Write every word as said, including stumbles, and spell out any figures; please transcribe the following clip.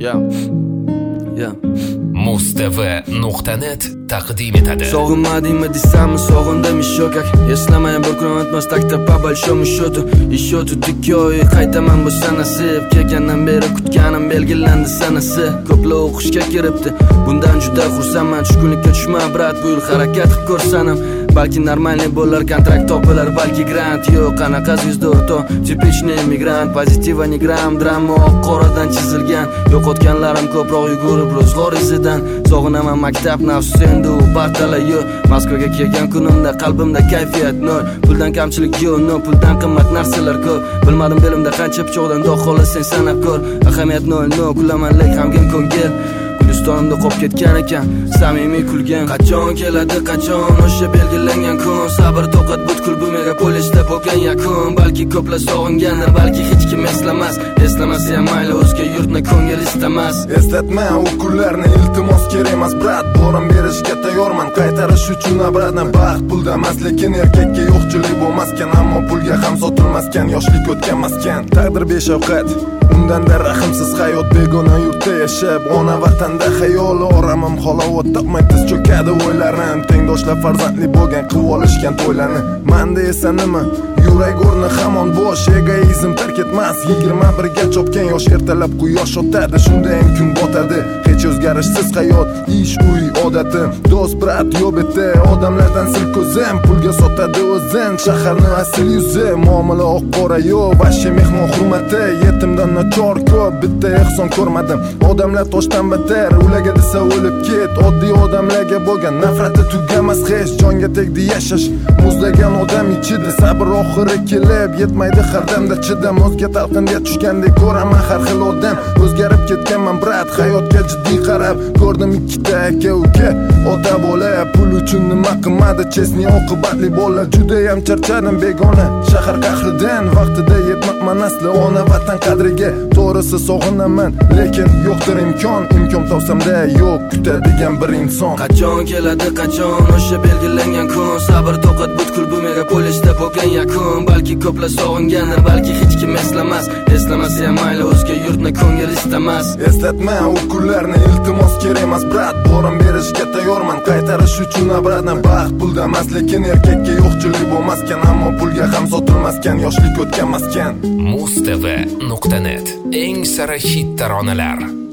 Yeah. Yeah. Mustv nuqta net taqdim etadi. Sog'inmadingmi desammi, sog'indim ishokak. Eslamay bir kun o'tmas takta по большому счету. Ishoti dikkoy qaytaman bu sanasib. Kelgandan beri kutganim belgilandi sanasi. Ko'plar o'qishga kiribdi. Bundan juda xursandman. Tushkunlikka tushma brat, bu yil harakat qilib ko'rsanam. Balki normalniy bo'lar, kontrakt topilar, balki grant yo'q. Qanaqa звезда o'rto, tipichniy migrant, pozitivniy gram, drama oq qoradan chizilgan. Yo'qotganlarim ko'proq yugurib ro'zg'or izidan. Sog'inaman maktab nafsi endi u bartala yo'q. Moskvaga kelgan kunimda qalbimda kayfiyat nol. Puldan kamchilik yo'q, no puldan qimmat narsalar ko'p. Bilmadim belimda qancha pichoqdan dog' xolis sen sanab ko'r. Ahamiyat nol, no kulamanlik hamgin ko'ngil. Gulistonimda qolib ketgan ekan, samimiy kulgan. Qachon keladi, qachon o'sha belgilangan kun? Sabr toqat butkul bu megapolisda bo'lgan yakun. Balki ko'plar sog'ingandir, balki hech kim eslamas. Eslamasa ham mayli, o'zga yurtni ko'ngil istamas. Eslatma u kunlarni, iltimos kerak emas brat. Borim berishga tayyorman, qaytarish uchun abraddan. Baxt pulda emas, lekin erkakka yo'qchilik bo'lmaskan, ammo pulga ham sotilmaskan, yoshlik o'tganmaskan. Taqdir beshafqat, undanda rahimsiz hayot, begona yurtda yashab, ona vatanda xayoli oramim halovat topmay tiz cho'kadi o'ylarim. Tengdoshlar farzandli bo'lgan qilib olishgan to'ylarni, menda esa nima? Yurak o'rni hamon bo'sh, egoizm tark etmas. yigirma birga chopgan yosh ertalab quyosh o'tadi, shunda ham kun botadi. Hech o'zgarishsiz hayot, ish, uy, odati. Do'st, brat, yo'beti, odamlardan sil ko'zim, pulga sotadi o'zin. Shaharni asl yuzi, muomala oq qora yo'q, vashshi mehmon hurmati. Yetimdan nachor ko'p, bitta ehson ko'rmadim. Odamlar toshdan beter, ulaga desa o'lib ket. Oddiy odamlarga bo'lgan nafrati tugamas hech. Jonga tegdi yashash, muzlagan odam ichida sabr oxiri kelib yetmaydi har damda chidam. O'zga talqinga tushgandek ko'raman har xil odam. O'zgarib ketganman brat, hayotga jiddiy qarab. Ko'rdim ikkita aka uka, ota bola, pul uchun nima qilmadi chesni oqibatli bola. Juda ham charchadim begona shahar qahridan, vaqtida yetmabman asli ona vatan qadriga. To'g'risi sog'inaman, lekin yo'qdir imkon. Imkon topsamda yo'q kutadigan bir inson. Qachon keladi, qachon o'sha belgilangan kun? Sabr toqat butkul bu megapolisda bo'lgan yakun. Balki ko'plar sog'ingandir, balki hech kim eslamas. Eslamasa ham mayli, o'zga yurtni ko'ngil istamas. Eslatma u kunlarni, iltimos kerak emas brat. Borim berishga tayyorman, qaytarish uchun abraddan. Baxt pulda emas, lekin erkakka yo'qchilik bo'lmaskan, ammo pulga ham sotilmaskan, yoshlik o'tganmaskan. Mustv nuqta net eng sara hit taronalar.